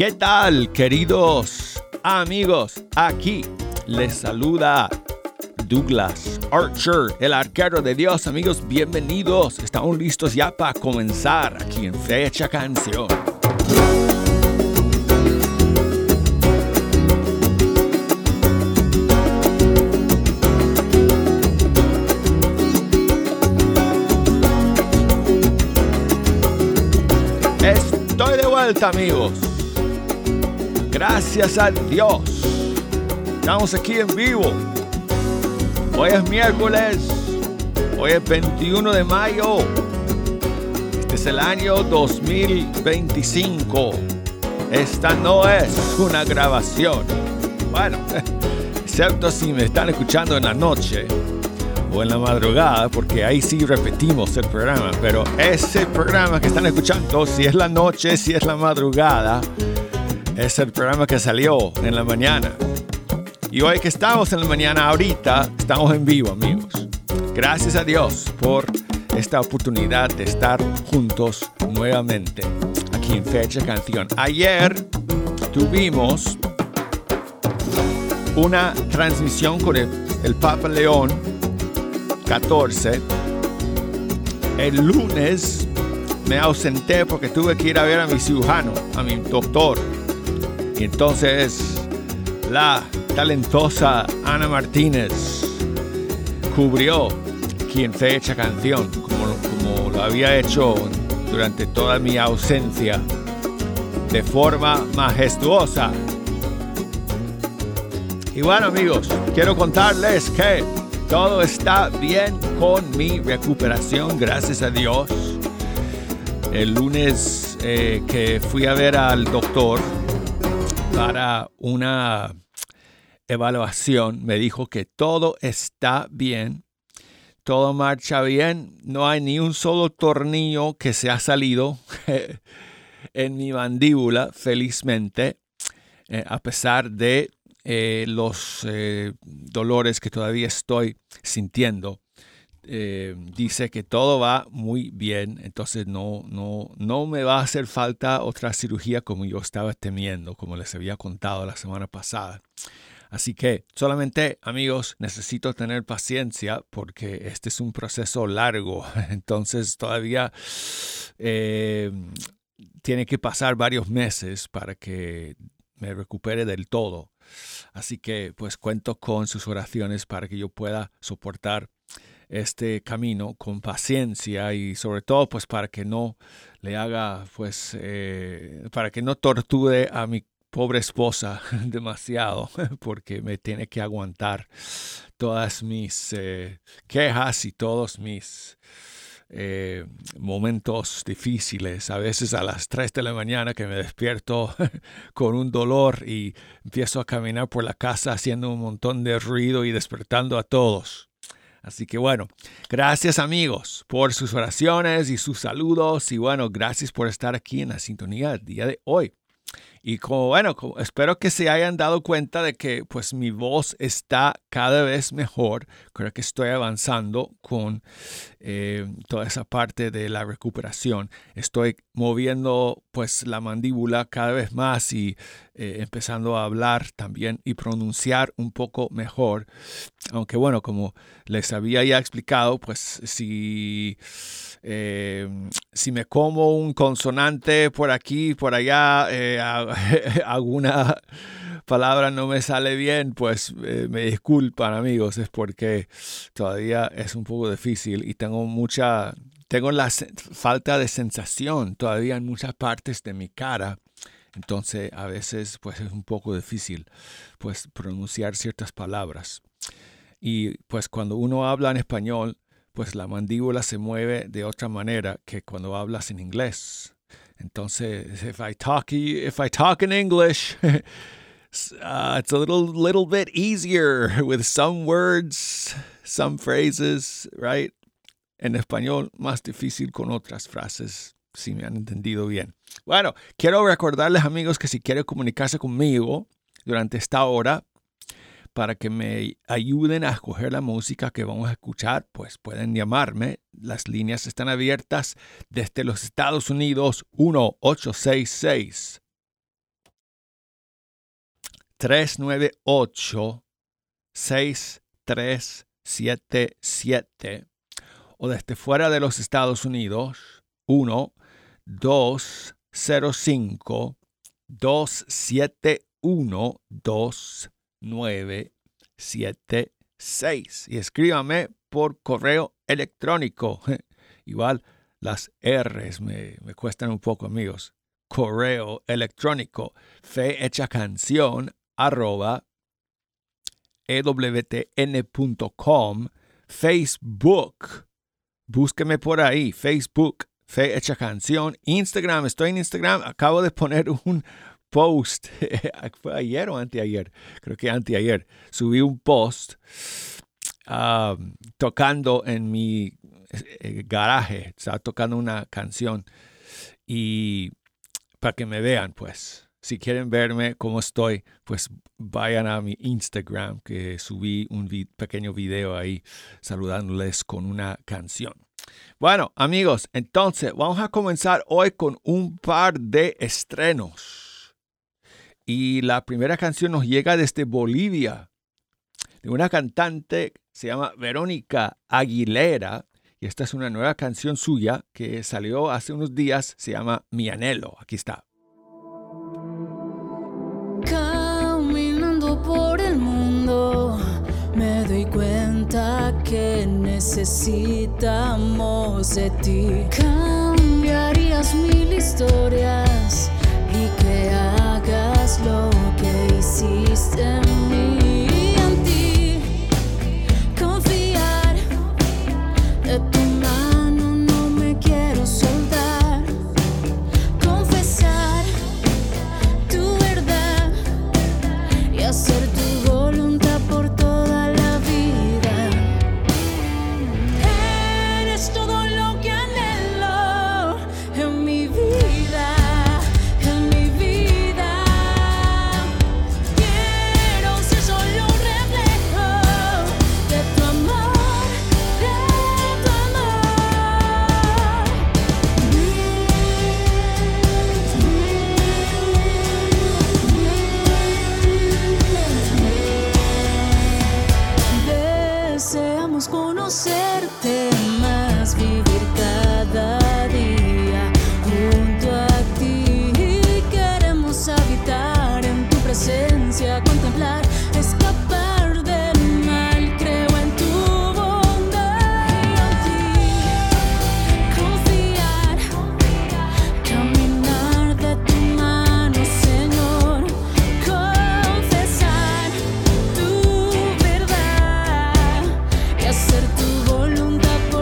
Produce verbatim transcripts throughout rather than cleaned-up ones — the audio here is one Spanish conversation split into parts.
¿Qué tal, queridos amigos? Aquí les saluda Douglas Archer, el arquero de Dios. Amigos, bienvenidos. Estamos listos ya para comenzar aquí en Fecha Canción. Estoy de vuelta, amigos. Gracias a Dios. Estamos aquí en vivo. Hoy es miércoles. Hoy es veintiuno de mayo. Este es el año dos mil veinticinco. Esta no es una grabación. Bueno, excepto si me están escuchando en la noche o en la madrugada, porque ahí sí repetimos el programa. Pero ese programa que están escuchando, si es la noche, si es la madrugada, es el programa que salió en la mañana. Y hoy que estamos en la mañana, ahorita, estamos en vivo, amigos. Gracias a Dios por esta oportunidad de estar juntos nuevamente aquí en Fecha Canción. Ayer tuvimos una transmisión con el, el Papa León catorce. El lunes me ausenté porque tuve que ir a ver a mi cirujano, a mi doctor. Y entonces la talentosa Ana Martínez cubrió aquí en Fecha Canción, como, como lo había hecho durante toda mi ausencia, de forma majestuosa. Y bueno, amigos, quiero contarles que todo está bien con mi recuperación, gracias a Dios. El lunes eh, que fui a ver al doctor para una evaluación, me dijo que todo está bien, todo marcha bien, no hay ni un solo tornillo que se ha salido en mi mandíbula, felizmente, eh, a pesar de eh, los eh, dolores que todavía estoy sintiendo. Eh, dice que todo va muy bien, entonces no, no, no me va a hacer falta otra cirugía como yo estaba temiendo, como les había contado la semana pasada. Así que solamente, amigos, necesito tener paciencia porque este es un proceso largo, entonces todavía eh, tiene que pasar varios meses para que me recupere del todo. Así que pues cuento con sus oraciones para que yo pueda soportar este camino con paciencia y sobre todo pues para que no le haga pues eh, para que no torture a mi pobre esposa demasiado, porque me tiene que aguantar todas mis eh, quejas y todos mis eh, momentos difíciles. A veces a las tres de la mañana que me despierto con un dolor y empiezo a caminar por la casa haciendo un montón de ruido y despertando a todos. Así que bueno, gracias amigos por sus oraciones y sus saludos. Y bueno, gracias por estar aquí en la sintonía del día de hoy. Y como, bueno, como, espero que se hayan dado cuenta de que pues mi voz está cada vez mejor. Creo que estoy avanzando con eh, toda esa parte de la recuperación. Estoy moviendo pues la mandíbula cada vez más y eh, empezando a hablar también y pronunciar un poco mejor. Aunque bueno, como les había ya explicado, pues si... Eh, si me como un consonante por aquí, por allá, eh, alguna palabra no me sale bien, pues eh, me disculpan, amigos, es porque todavía es un poco difícil y tengo mucha, tengo la se- falta de sensación todavía en muchas partes de mi cara. Entonces a veces pues es un poco difícil pues pronunciar ciertas palabras. Y pues cuando uno habla en español, pues la mandíbula se mueve de otra manera que cuando hablas en inglés. Entonces, if I talk, if I talk in English, uh, it's a little, little bit easier with some words, some phrases, right? En español, más difícil con otras frases, si me han entendido bien. Bueno, quiero recordarles, amigos, que si quieren comunicarse conmigo durante esta hora, para que me ayuden a escoger la música que vamos a escuchar, pues pueden llamarme. Las líneas están abiertas desde los Estados Unidos, uno ocho seis seis, tres nueve ocho, seis tres siete siete o desde fuera de los Estados Unidos uno dos cero cinco, dos siete uno, dos nueve siete seis y escríbame por correo electrónico. Igual las R's me, me cuestan un poco, amigos. Correo electrónico fehechacanción arroba ewtn punto com. Facebook, búsqueme por ahí. Facebook, Fe Hecha Canción. Instagram, estoy en Instagram. Acabo de poner un post. ¿Fue ayer o anteayer? Creo que anteayer. Subí un post uh, tocando en mi eh, garaje. Estaba tocando una canción. Y para que me vean, pues. Si quieren verme cómo estoy, pues vayan a mi Instagram, que subí un vi- pequeño video ahí saludándoles con una canción. Bueno, amigos, entonces vamos a comenzar hoy con un par de estrenos. Y la primera canción nos llega desde Bolivia, de una cantante, se llama Verónica Aguilera. Y esta es una nueva canción suya que salió hace unos días, se llama Mi Anhelo. Aquí está. Caminando por el mundo, me doy cuenta que necesitamos de ti. Cambiarías mil historias y que hagas lo que hiciste en mí. En ti, confiar de tu mano, no me quiero soltar. Confesar tu verdad y hacer tu voluntad por toda la vida. Eres todo lo que anhelo en mi vida, en mi vida. Quiero ser solo un reflejo de tu amor, de tu Deseamos conocerte más, vivir cada día junto a ti. Queremos habitar en tu presencia, contemplar, escapar del mal. Creo en tu bondad y en ti. Confiar, caminar de tu mano, Señor. Confesar tu verdad y hacer tu voluntad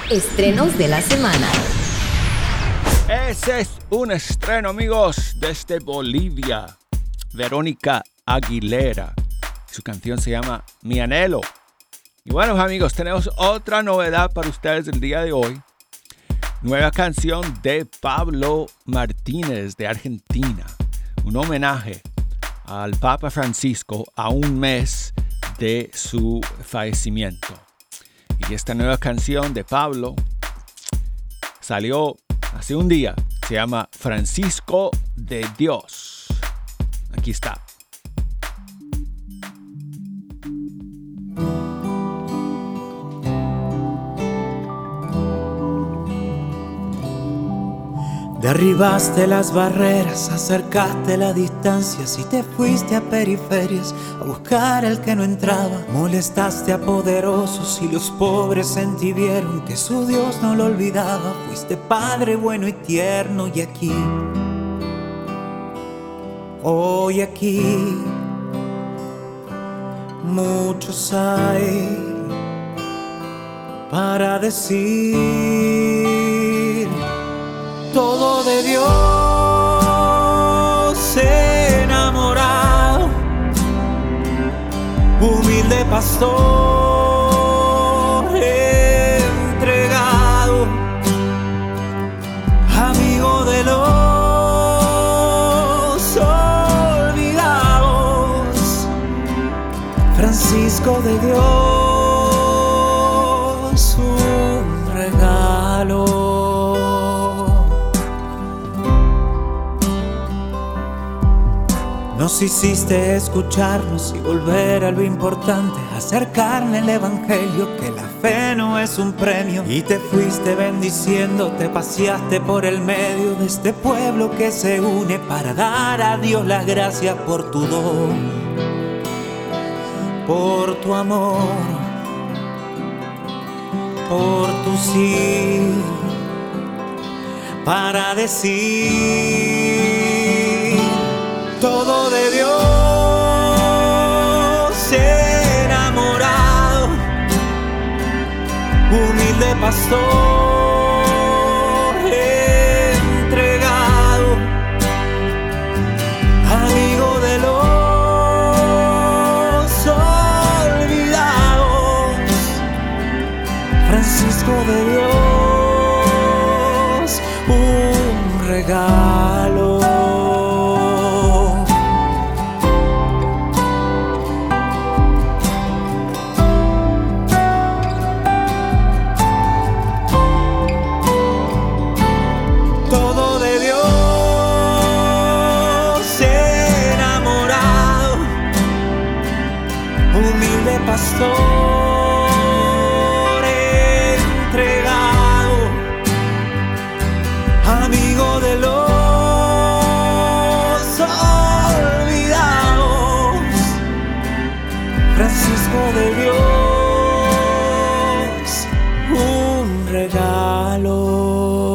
Estrenos de la semana. Ese es un estreno, amigos, desde Bolivia. Verónica Aguilera. Su canción se llama Mi Anhelo. Y bueno, amigos, tenemos otra novedad para ustedes el día de hoy. Nueva canción de Pablo Martínez de Argentina. Un homenaje al Papa Francisco a un mes de su fallecimiento. Y esta nueva canción de Pablo salió hace un día. Se llama Francisco de Dios. Aquí está. Derribaste las barreras, acercaste la distancia, si te fuiste a periferias a buscar al que no entraba. Molestaste a poderosos y los pobres en ti vieron que su Dios no lo olvidaba. Fuiste padre bueno y tierno y aquí, hoy aquí, muchos hay para decir todo de Dios enamorado, humilde pastor entregado, amigo de los olvidados, Francisco de Dios, un regalo. Nos hiciste escucharnos y volver a lo importante, acercarle el evangelio, que la fe no es un premio. Y te fuiste bendiciendo, te paseaste por el medio de este pueblo que se une para dar a Dios las gracias por tu don, por tu amor, por tu sí, para decir todo de Dios enamorado, humilde pastor entregado, amigo de los olvidados, Francisco de Dios, un regalo. Pastor entregado, amigo de los olvidados, Francisco de Dios, un regalo.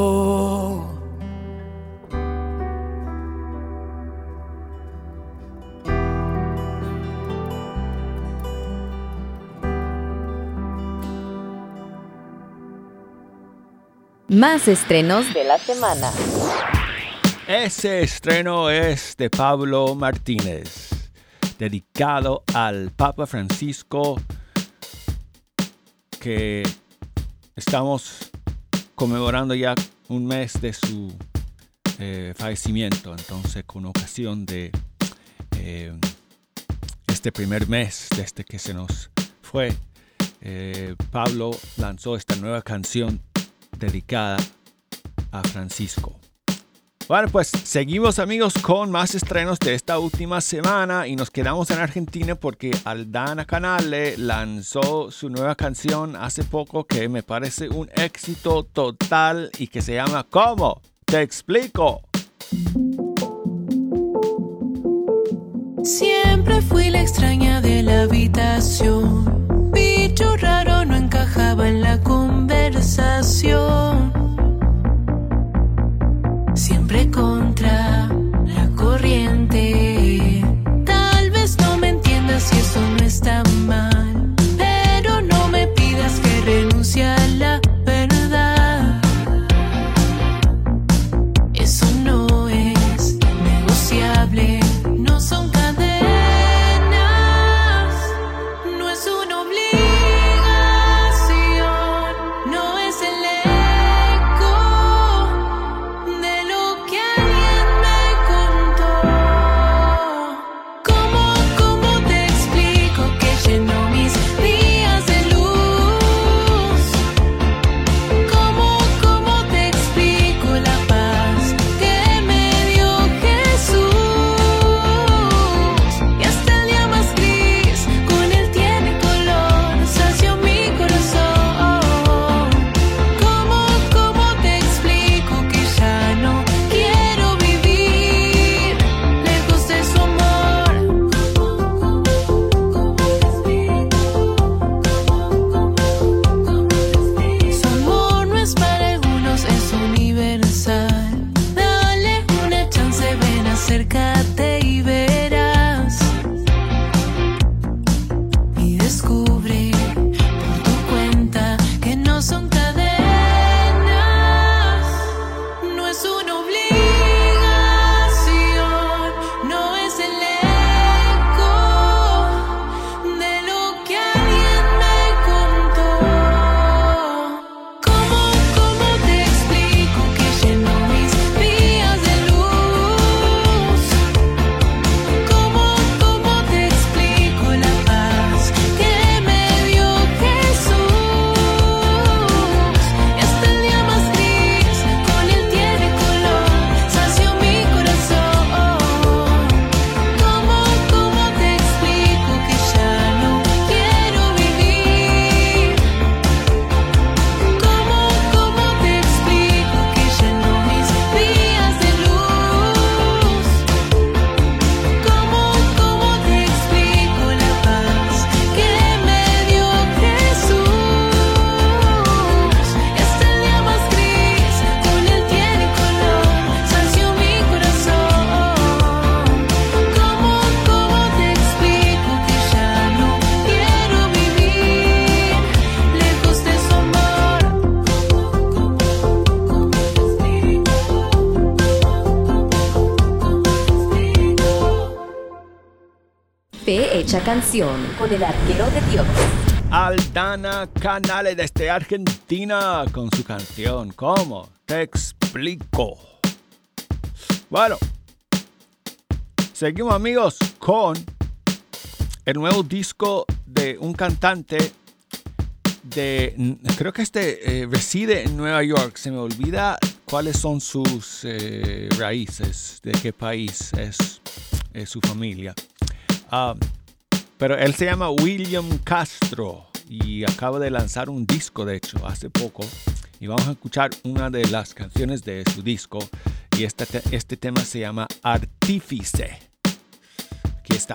Más estrenos de la semana. Ese estreno es de Pablo Martínez, dedicado al Papa Francisco, que estamos conmemorando ya un mes de su eh, fallecimiento. Entonces, con ocasión de eh, este primer mes desde que se nos fue, eh, Pablo lanzó esta nueva canción dedicada a Francisco. Bueno, pues seguimos, amigos, con más estrenos de esta última semana y nos quedamos en Argentina porque Aldana Canale lanzó su nueva canción hace poco que me parece un éxito total y que se llama ¿Cómo? Te explico. Siempre fui la extraña de la habitación, bicho raro, no encajaba en la conversación. Siempre contra la corriente. Tal vez no me entiendas y eso no está mal, pero no me pidas que renuncie a la verdad. hecha canción con el arquero de Dios. Aldana Canales desde Argentina con su canción ¿Cómo te explico? Bueno, seguimos amigos con el nuevo disco de un cantante de, creo que este eh, reside en Nueva York. Se me olvida cuáles son sus eh, raíces, de qué país es, es su familia. Um, pero él se llama William Castro y acaba de lanzar un disco, de hecho, hace poco. Y vamos a escuchar una de las canciones de su disco. Y este, este tema se llama Artífice. Aquí está.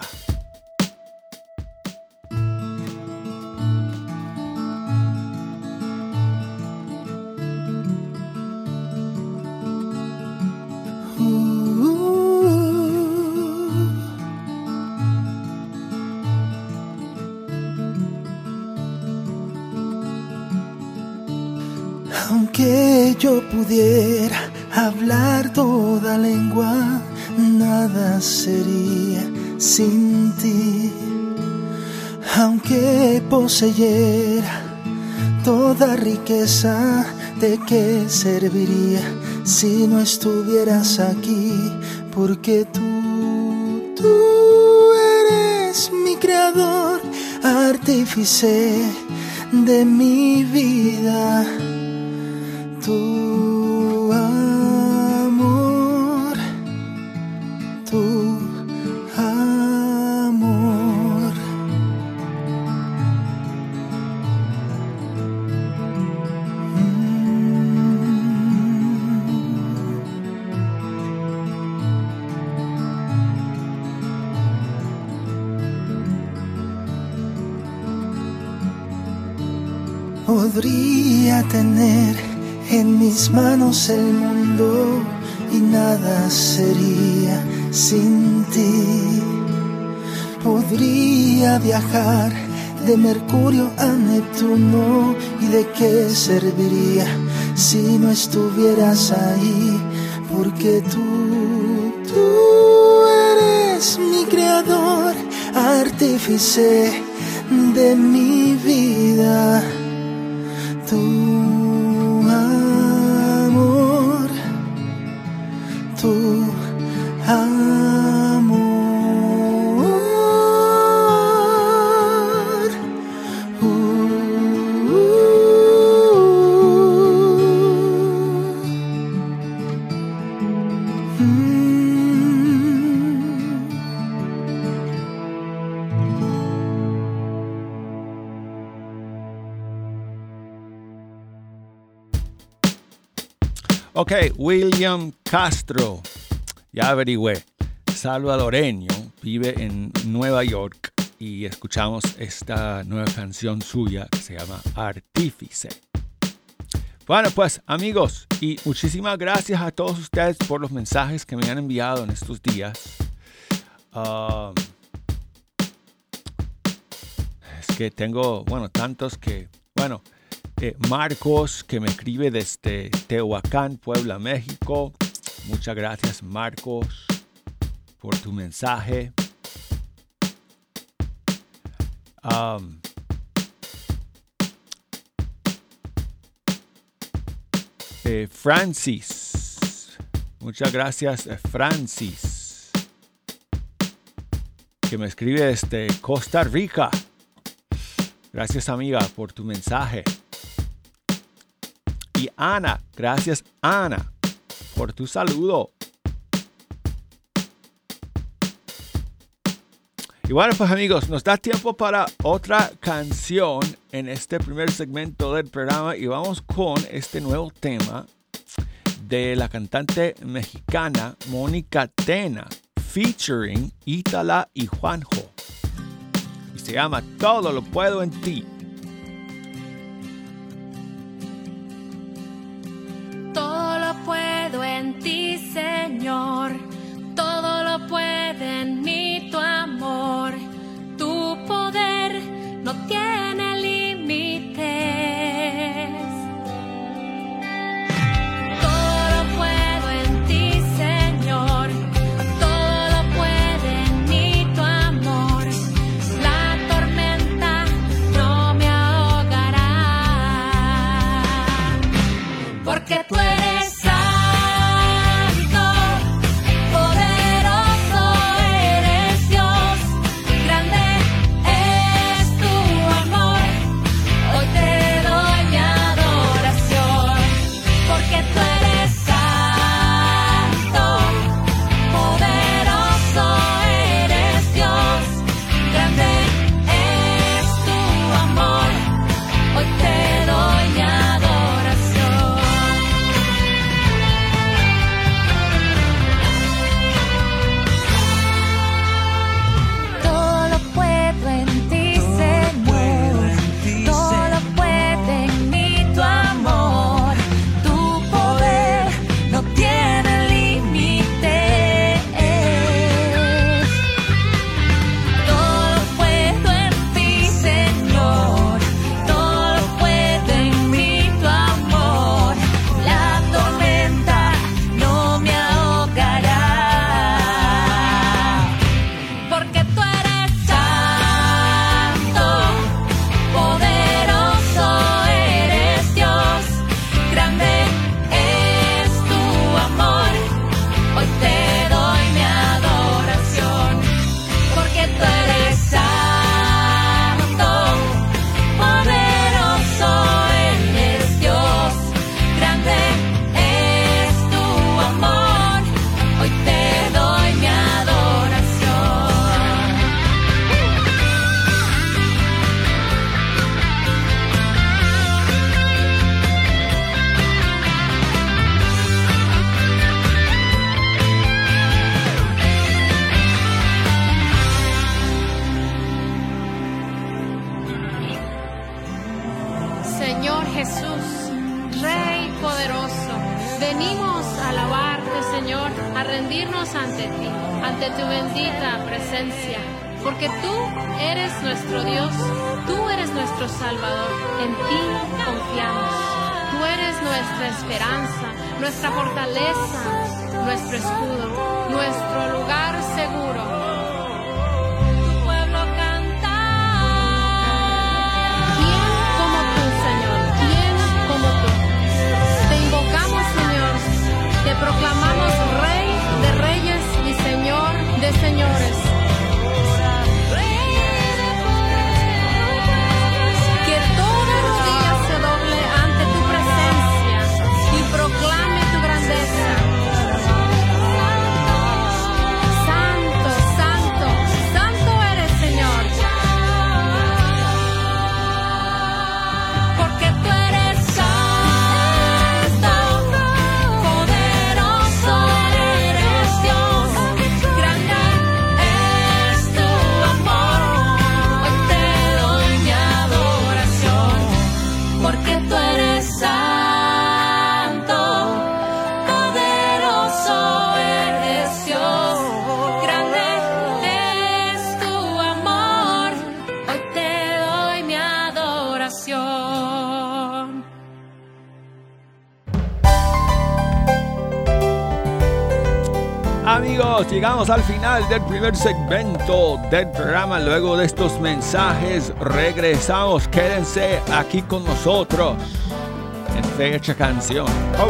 Aunque yo pudiera hablar toda lengua, nada sería sin ti. Aunque poseyera toda riqueza, ¿de qué serviría si no estuvieras aquí? Porque tú, tú eres mi creador, artífice de mi vida. Tu amor, tu amor. Mm. Podría tener en mis manos el mundo y nada sería sin ti. Podría viajar de Mercurio a Neptuno y de qué serviría si no estuvieras ahí. Porque tú, tú eres mi creador, artífice de mi vida. Tú tu amor. Uh, uh, mm. Ok, William Castro, ya averigüé, salvadoreño, vive en Nueva York y escuchamos esta nueva canción suya que se llama Artífice. Bueno, pues amigos, y muchísimas gracias a todos ustedes por los mensajes que me han enviado en estos días. Um, es que tengo, bueno, tantos que, bueno... Eh, Marcos, que me escribe desde Tehuacán, Puebla, México. Muchas gracias, Marcos, por tu mensaje. Um, eh, Francis, muchas gracias, eh, Francis, que me escribe desde Costa Rica. Gracias, amiga, por tu mensaje. Y Ana, gracias Ana por tu saludo. Y bueno, pues amigos, nos da tiempo para otra canción en este primer segmento del programa y vamos con este nuevo tema de la cantante mexicana Mónica Tena featuring Ítala y Juanjo y se llama Todo lo puedo en ti. En ti, Señor, todo lo puede en mí tu amor. Tu poder no tiene límites. Todo lo puedo en ti, Señor, todo lo puede en mí tu amor. porque tú eres santo, poderoso eres Dios, grande es tu amor, hoy te doy mi adoración, porque tú eres santo, poderoso eres Dios, grande es tu amor, hoy te doy mi adoración. Todo lo puedo en ti, Señor, todo lo puede en mí tu amor, tu poder no tiene límites. Todo lo puedo en ti, Señor, todo lo puede en mí tu amor, la tormenta no me ahogará, porque tú eres santo, poderoso eres Dios, grande es tu amor, hoy te doy mi adoración, porque tú eres santo, poderoso eres Dios, grande es tu amor, hoy te doy mi adoración. Señor Jesús, Rey poderoso, venimos a alabarte, Señor, a rendirnos ante ti, ante tu bendita presencia, porque tú eres nuestro Dios, tú eres nuestro Salvador, en ti confiamos, tú eres nuestra esperanza, nuestra fortaleza, nuestro escudo, nuestro lugar seguro. Tu pueblo canta. ¿Quién como tú, Señor? ¿Quién como tú? Te invocamos, Señor. Te proclamamos Rey de reyes y Señor de señores. Que toda rodilla se doble ante tu presencia y proclame tu grandeza. Santo, santo, santo eres, Señor. Porque tú eres santo, poderoso eres Dios, grande es tu amor, hoy te doy mi adoración, porque tú eres santo, poderoso eres Dios, grande es tu amor, hoy te doy mi adoración. Amigos, llegamos al final del primer segmento del programa. Luego de estos mensajes regresamos. Quédense aquí con nosotros en Fecha Canción. Oh.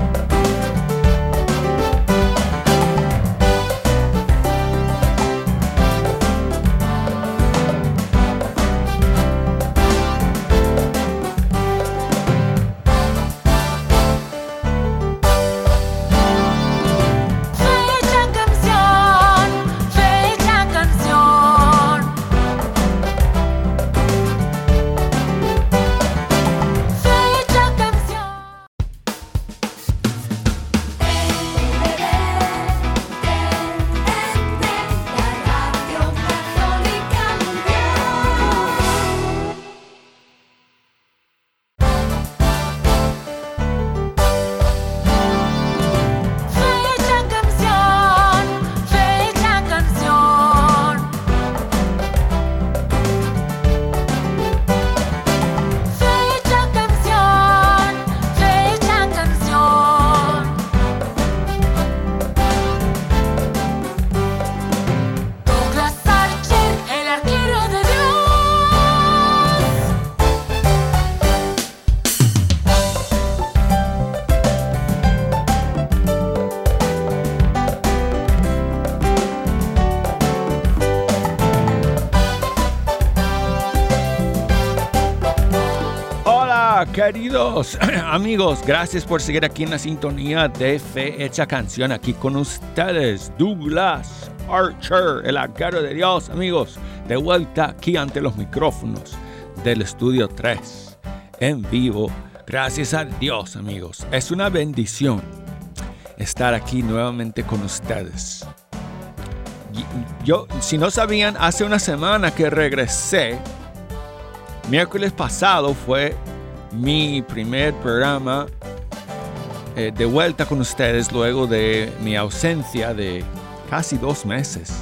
Fecha canción, fecha canción. Fecha canción. queridos amigos, gracias por seguir aquí en la sintonía de Fe Hecha Canción. Aquí con ustedes, Douglas Archer, el arquero de Dios, amigos. De vuelta aquí ante los micrófonos del Estudio tres, en vivo. Gracias a Dios, amigos. Es una bendición estar aquí nuevamente con ustedes. Yo, si no sabían, hace una semana que regresé. Miércoles pasado fue mi primer programa eh, de vuelta con ustedes luego de mi ausencia de casi dos meses.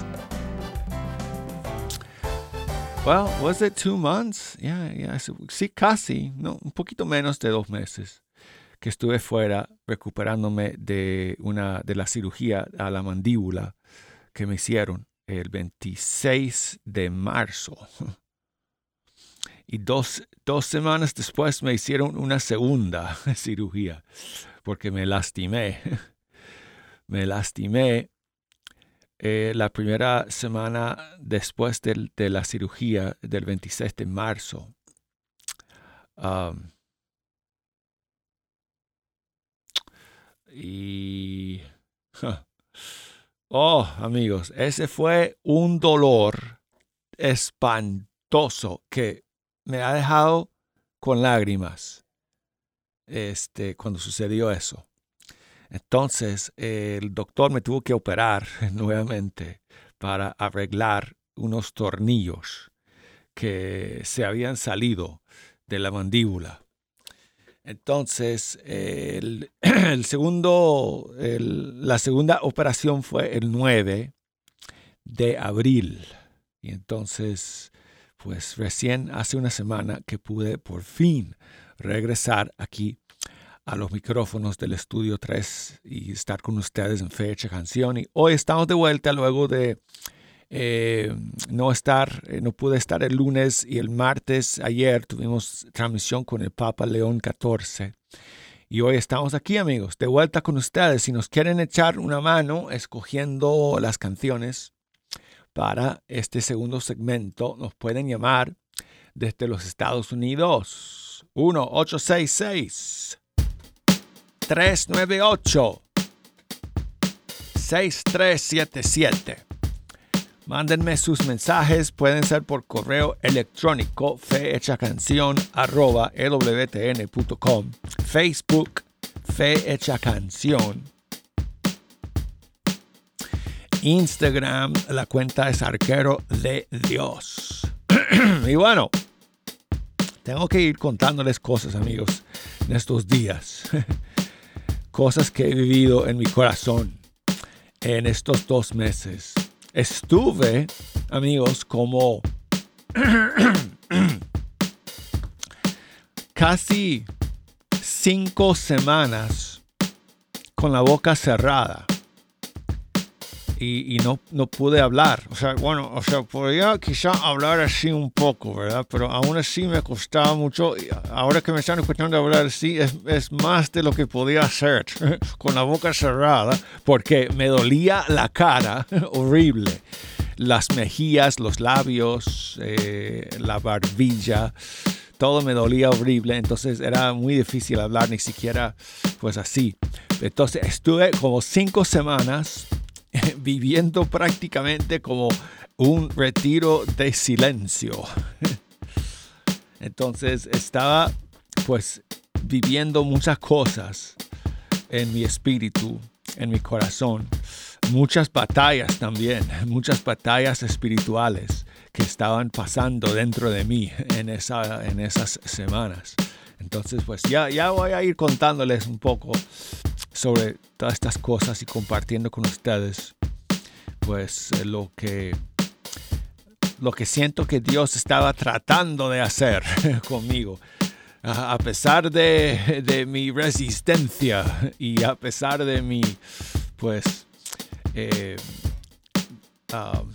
Well, was it two months? Yeah, yeah. Sí, casi, no, un poquito menos de dos meses que estuve fuera recuperándome de una de la cirugía a la mandíbula que me hicieron el veintiséis de marzo. Y dos, dos semanas después me hicieron una segunda cirugía porque me lastimé. Me lastimé eh, la primera semana después de, de la cirugía del veintiséis de marzo. Um, y... Huh. Oh, amigos, ese fue un dolor espantoso que me ha dejado con lágrimas este, cuando sucedió eso. Entonces, eh, el doctor me tuvo que operar nuevamente para arreglar unos tornillos que se habían salido de la mandíbula. Entonces, el, el segundo, el, la segunda operación fue el nueve de abril. Y entonces, pues recién hace una semana que pude por fin regresar aquí a los micrófonos del Estudio tres y estar con ustedes en Fe Hecha Canción. Y hoy estamos de vuelta luego de eh, no estar, eh, no pude estar el lunes y el martes. Ayer tuvimos transmisión con el Papa León catorce. Y hoy estamos aquí, amigos, de vuelta con ustedes. Si nos quieren echar una mano escogiendo las canciones para este segundo segmento, nos pueden llamar desde los Estados Unidos. uno ocho seis seis, tres nueve ocho, seis tres siete siete. Mándenme sus mensajes, pueden ser por correo electrónico fehechacanción arroba e w t n punto com, Facebook Fe Hecha Canción, Instagram, la cuenta es Arquero de Dios. Y bueno, tengo que ir contándoles cosas, amigos, en estos días. Cosas que he vivido en mi corazón en estos dos meses. Estuve, amigos, como casi cinco semanas con la boca cerrada y, y no, no pude hablar. O sea, bueno, o sea, podría quizá hablar así un poco, ¿verdad? Pero aún así me costaba mucho. Ahora que me están escuchando hablar así, es, es más de lo que podía hacer con la boca cerrada, porque me dolía la cara horrible. Las mejillas, los labios, eh, la barbilla, todo me dolía horrible. Entonces era muy difícil hablar, ni siquiera pues así. Entonces estuve como cinco semanas viviendo prácticamente como un retiro de silencio. Entonces estaba pues viviendo muchas cosas en mi espíritu, en mi corazón. Muchas batallas también, muchas batallas espirituales que estaban pasando dentro de mí en, esa, en esas semanas. Entonces pues ya, ya voy a ir contándoles un poco sobre todas estas cosas y compartiendo con ustedes pues lo que lo que siento que Dios estaba tratando de hacer conmigo, a, a pesar de, de mi resistencia y a pesar de mi pues eh, uh,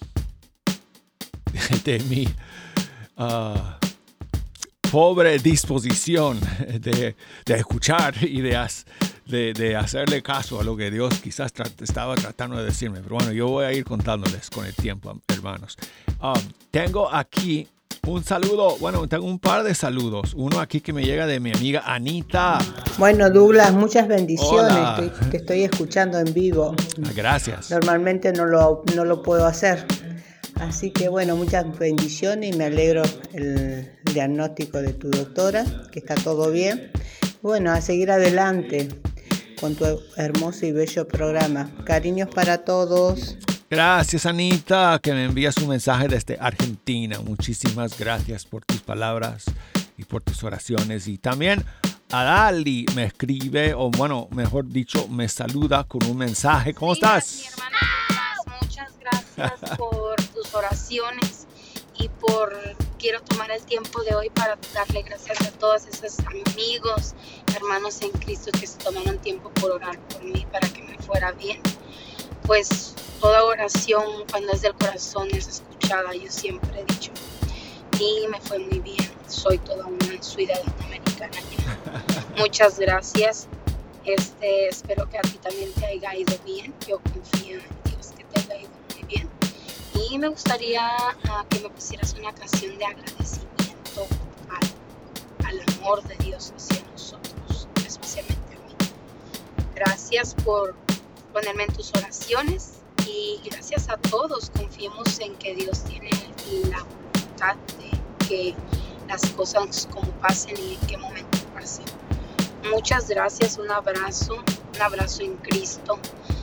de mi uh, pobre disposición de, de escuchar y de hacer De, de hacerle caso a lo que Dios quizás tra- estaba tratando de decirme. Pero bueno, yo voy a ir contándoles con el tiempo, hermanos. Um, tengo aquí Un saludo, bueno, tengo un par de saludos. Uno aquí que me llega de mi amiga Anita. Bueno, Douglas, muchas bendiciones. Hola. Estoy, te estoy escuchando en vivo. Gracias. Normalmente no lo, no lo puedo hacer. Así que bueno, muchas bendiciones y me alegro el diagnóstico de tu doctora, que está todo bien. Bueno, a seguir adelante con tu hermoso y bello programa. Cariños para todos. Gracias, Anita, que me envía su mensaje desde Argentina. Muchísimas gracias por tus palabras y por tus oraciones. Y también Adali me escribe, o bueno, mejor dicho, me saluda con un mensaje. ¿Cómo Sí, estás? mi hermana Douglas, muchas gracias por tus oraciones y por quiero tomar el tiempo de hoy para darle gracias a todos esos amigos, hermanos en Cristo que se tomaron tiempo por orar por mí para que me fuera bien. Pues toda oración cuando es del corazón es escuchada, yo siempre he dicho, y me fue muy bien. Soy toda una ciudadana americana ya. Muchas gracias. Este, espero que a ti también te haya ido bien. Yo confío en Dios que te haya ido muy bien. Y me gustaría uh, que me pusieras una canción de agradecimiento al, al amor de Dios hacia nosotros, especialmente a mí. Gracias por ponerme en tus oraciones y gracias a todos. Confiemos en que Dios tiene la voluntad de que las cosas como pasen y en qué momento pasen. Muchas gracias, un abrazo, un abrazo en Cristo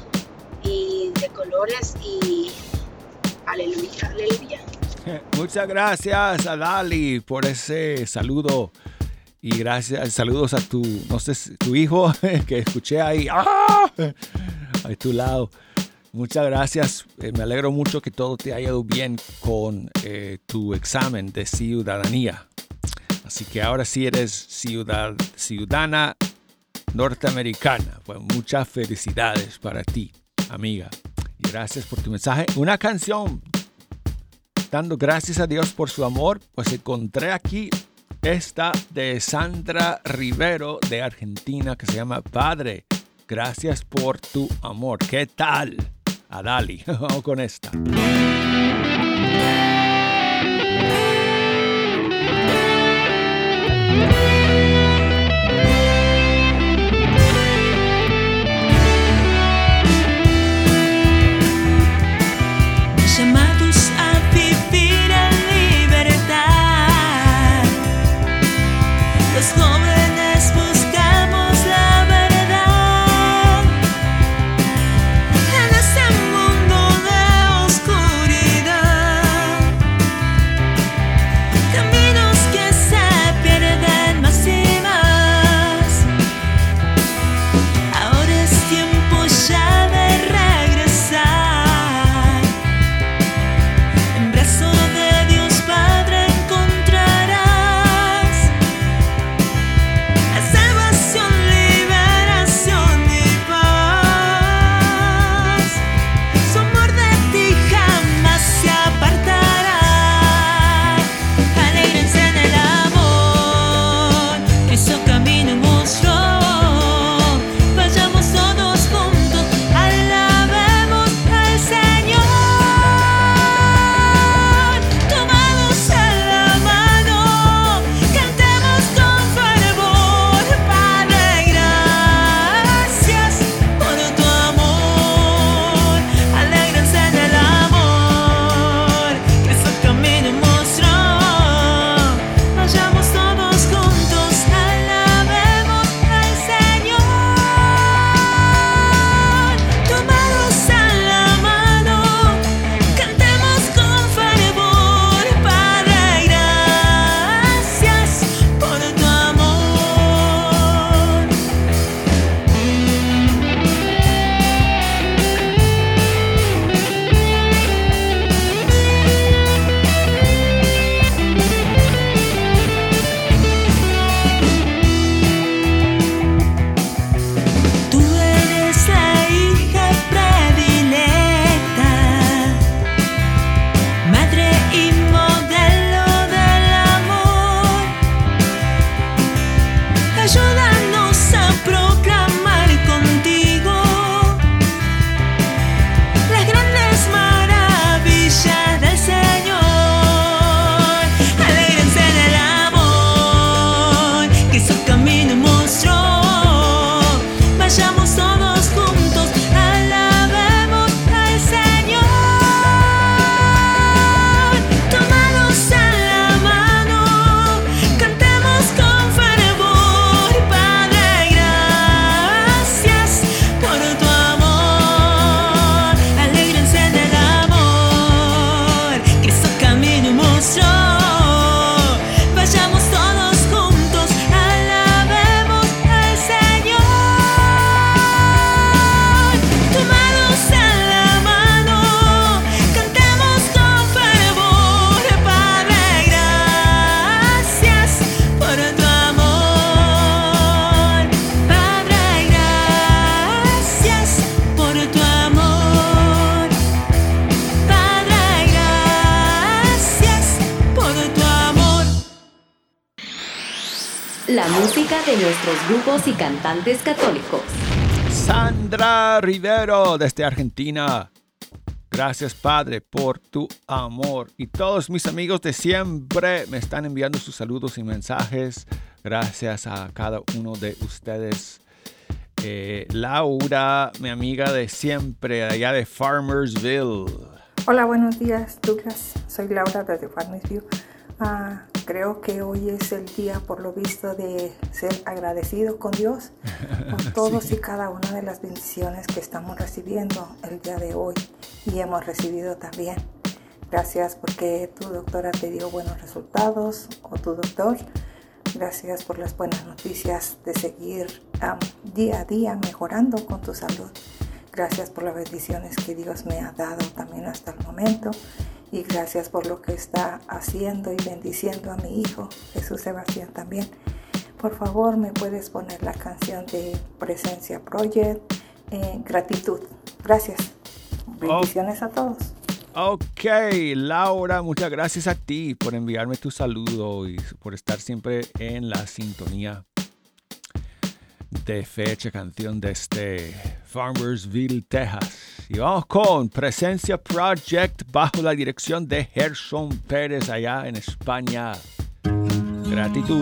y de colores y aleluya, aleluya. Muchas gracias a Dali por ese saludo y gracias, saludos a tu, no sé, tu hijo que escuché ahí, ¡ah! A tu lado. Muchas gracias, eh, me alegro mucho que todo te haya ido bien con eh, tu examen de ciudadanía. Así que ahora sí eres ciudad, ciudadana norteamericana. Pues muchas felicidades para ti, amiga. Y gracias por tu mensaje. Una canción, dando gracias a Dios por su amor, pues encontré aquí esta de Sandra Rivero de Argentina que se llama Padre, gracias por tu amor. ¿Qué tal? A Dali, vamos con esta. Llamados a vivir en libertad, los jóvenes buscamos la verdad en este mundo de oscuridad. música de nuestros grupos y cantantes católicos. Sandra Rivero desde Argentina. Gracias, Padre, por tu amor. Y todos mis amigos de siempre me están enviando sus saludos y mensajes. Gracias a cada uno de ustedes. Eh, Laura, mi amiga de siempre, allá de Farmersville. Hola, buenos días, Douglas. Soy Laura desde Farmersville. Ah, creo que hoy es el día, por lo visto, de ser agradecido con Dios por todos sí. y cada una de las bendiciones que estamos recibiendo el día de hoy y hemos recibido también. Gracias porque tu doctora te dio buenos resultados, o tu doctor. Gracias por las buenas noticias de seguir um, día a día mejorando con tu salud. Gracias por las bendiciones que Dios me ha dado también hasta el momento. Y gracias por lo que está haciendo y bendiciendo a mi hijo, Jesús Sebastián también. Por favor, me puedes poner la canción de Presencia Project, eh, Gratitud. Gracias. Bendiciones oh. a todos. Ok, Laura, muchas gracias a ti por enviarme tu saludo y por estar siempre en la sintonía de Fecha Canción desde Farmersville, Texas. Y vamos con Presencia Project bajo la dirección de Gerson Pérez allá en España. Gratitud.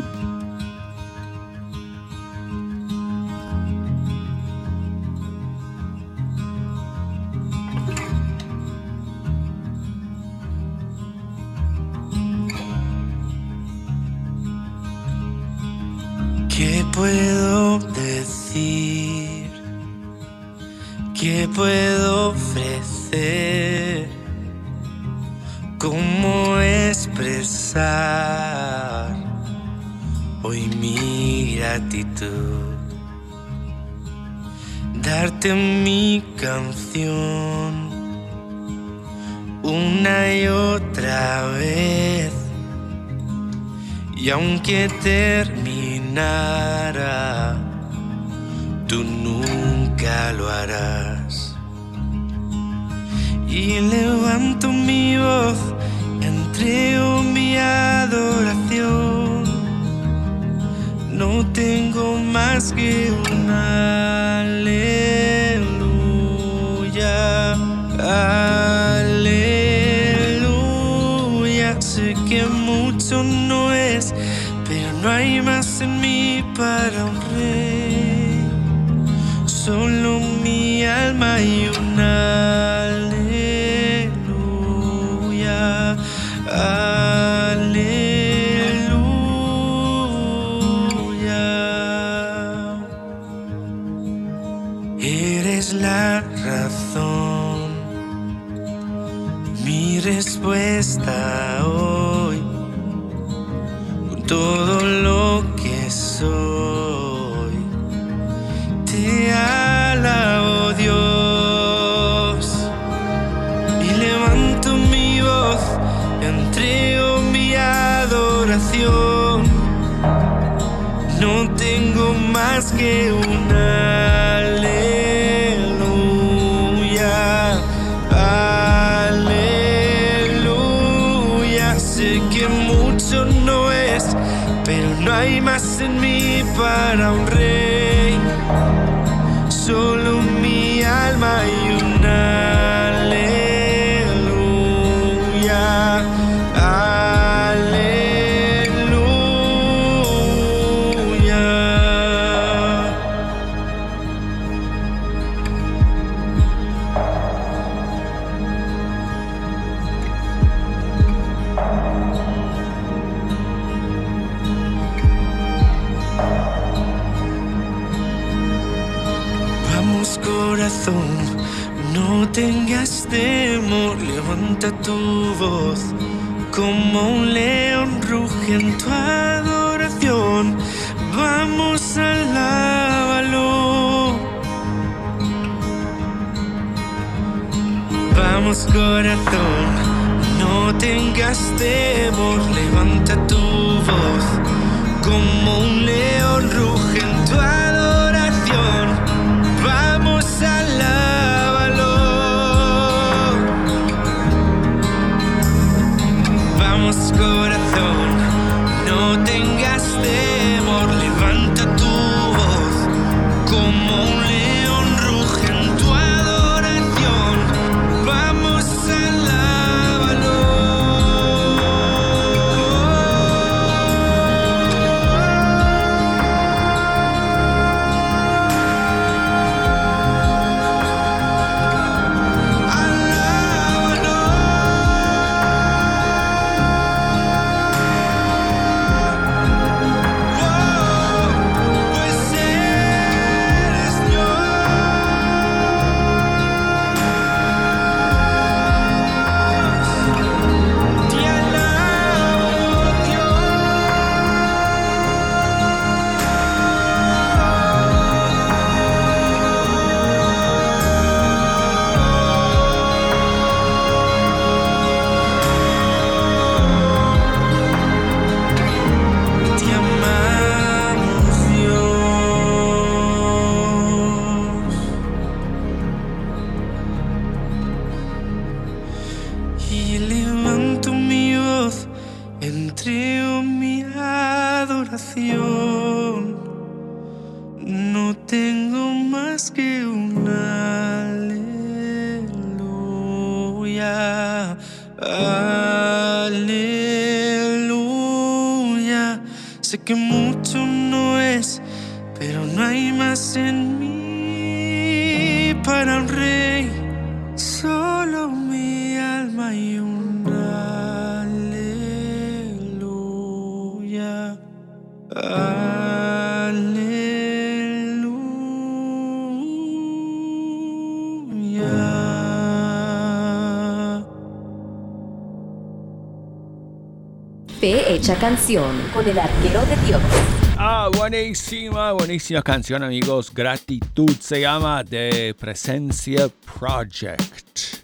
¿Qué puedo decir? ¿Qué puedo ofrecer? ¿Cómo expresar hoy mi gratitud? Darte mi canción una y otra vez. Y aunque terminara, tú nunca lo harás. Y levanto mi voz, entrego mi adoración. No tengo más que una aleluya, aleluya. Sé que mucho no es, pero no hay más en mí para un rey. Solo mi alma y una aleluya, aleluya. Eres la razón, mi respuesta hoy, con todo lo que soy. Te alabo, Dios, y levanto mi voz, entrego mi adoración. No tengo más que una aleluya, aleluya. Sé que mucho no es, pero no hay más en mí para un rey. Solo mi alma y una aleluya, aleluya. Corazón, no tengas temor, levanta tu voz, como un león ruge en tu adoración. Vamos, alábalo. Vamos, corazón, no tengas temor, levanta tu voz, como un león ruge en tu adoración. Vamos, alábalo. Vamos, corazón, no tengas temor, levanta como un león ruge en tu adoración. Vamos, alábalo. No tengo más que un aleluya, aleluya. Sé que mucho no es, pero no hay más en mí para un rey, solo mi alma y un aleluya. Fe hecha canción con el arquero de Dios. Ah, buenísima, buenísima canción, amigos. Gratitud se llama, de Presencia Project.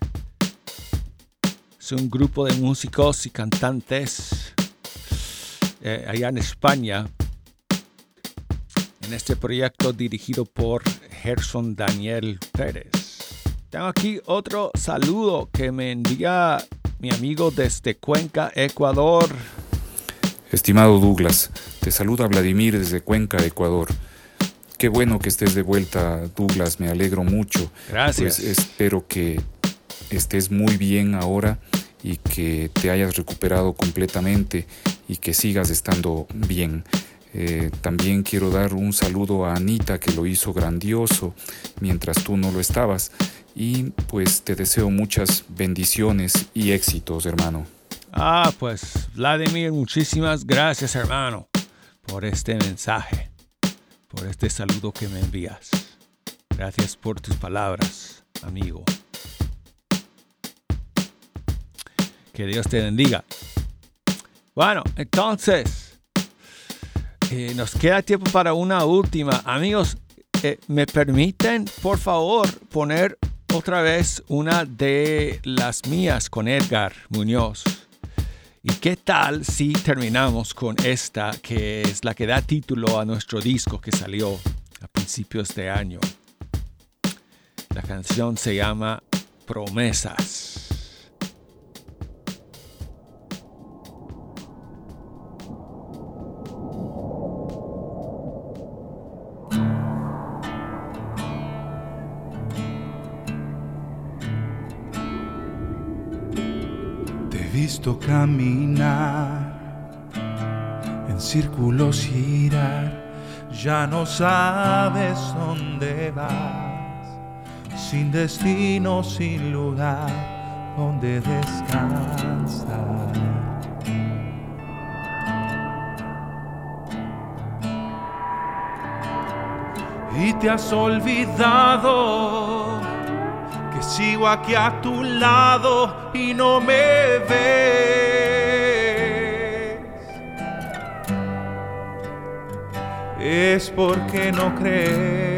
Es un grupo de músicos y cantantes eh, allá en España, en este proyecto dirigido por Gerson Daniel Pérez. Tengo aquí otro saludo que me envía mi amigo desde Cuenca, Ecuador. Estimado Douglas, te saluda Vladimir desde Cuenca, Ecuador. Qué bueno que estés de vuelta, Douglas, me alegro mucho. Gracias. Pues espero que estés muy bien ahora y que te hayas recuperado completamente y que sigas estando bien. Eh, también quiero dar un saludo a Anita, que lo hizo grandioso mientras tú no lo estabas. Y pues te deseo muchas bendiciones y éxitos, hermano. Ah, pues Vladimir, muchísimas gracias, hermano, por este mensaje, por este saludo que me envías. Gracias por tus palabras, amigo. Que Dios te bendiga. Bueno, entonces, eh, nos queda tiempo para una última. Amigos, eh, ¿me permiten, por favor, poner otra vez una de las mías con Edgar Muñoz? ¿Y qué tal si terminamos con esta, que es la que da título a nuestro disco que salió a principios de año? La canción se llama Promesas. He visto caminar, en círculos girar, ya no sabes dónde vas, sin destino, sin lugar donde descansar. Y te has olvidado que sigo aquí a tu lado y no me ves. Es porque no crees.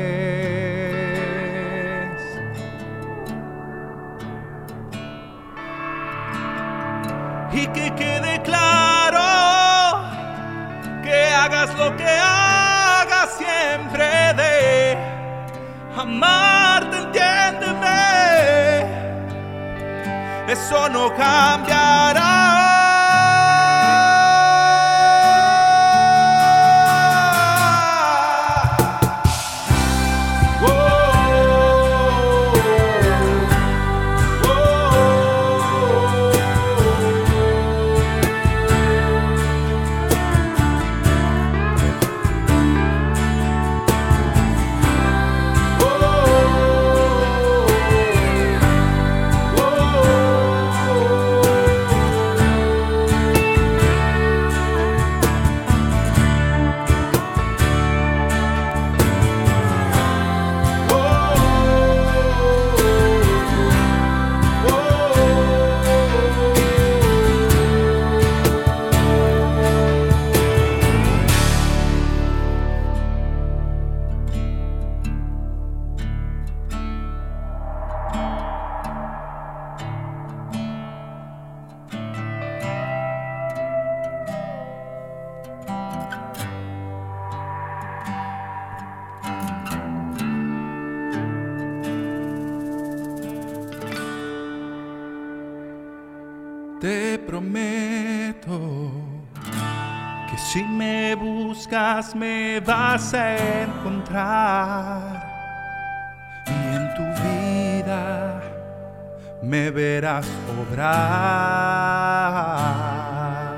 Y que quede claro que hagas lo que hagas, siempre de amarte, entiéndeme. Eso no cambiará. Te prometo que si me buscas me vas a encontrar y en tu vida me verás obrar.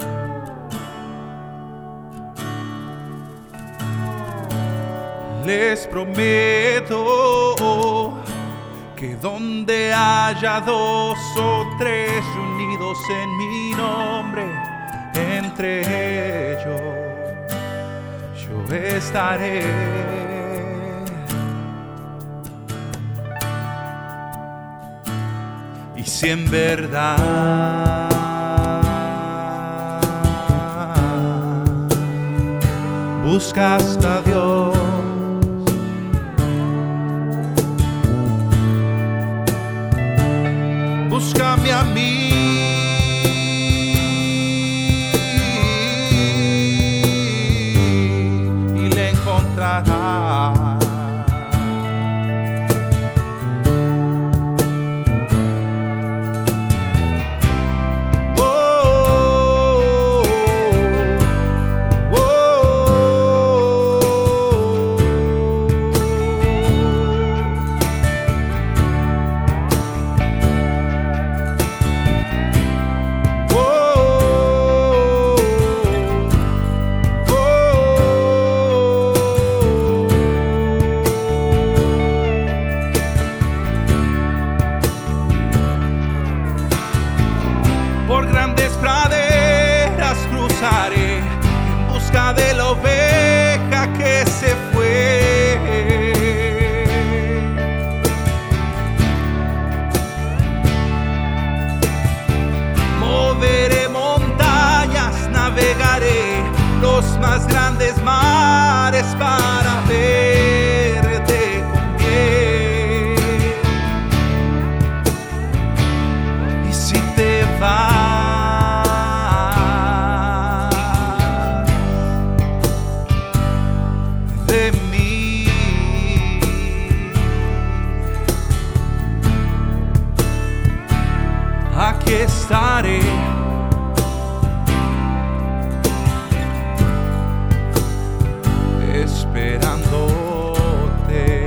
Les prometo que donde haya dos o tres unidos en mi nombre, entre ellos yo estaré. Y si en verdad buscas a Dios, búscame a mí. Y le encontrarás. Por grandes praderas cruzaré en busca de la oveja que se fue. Moveré montañas, navegaré los más grandes mares para verte con bien. Y si te vas de mí, aquí estaré. Esperándote.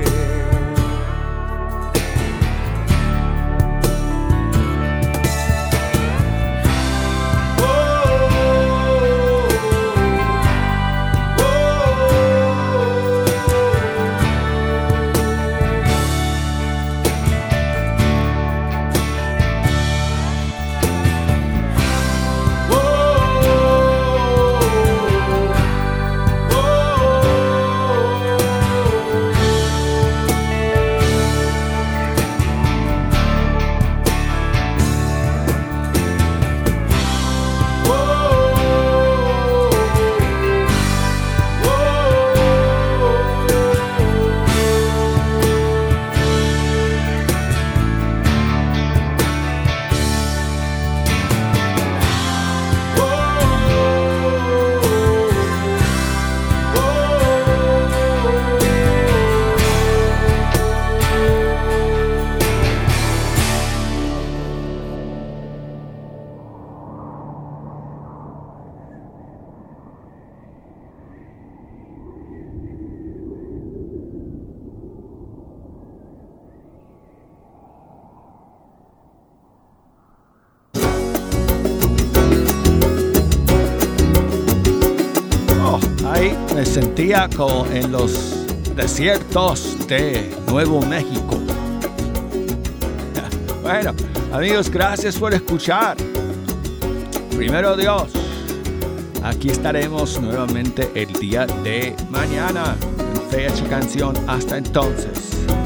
Me sentía como en los desiertos de Nuevo México. Bueno, amigos, gracias por escuchar. Primero Dios, aquí estaremos nuevamente el día de mañana en Fecha Canción. Hasta entonces.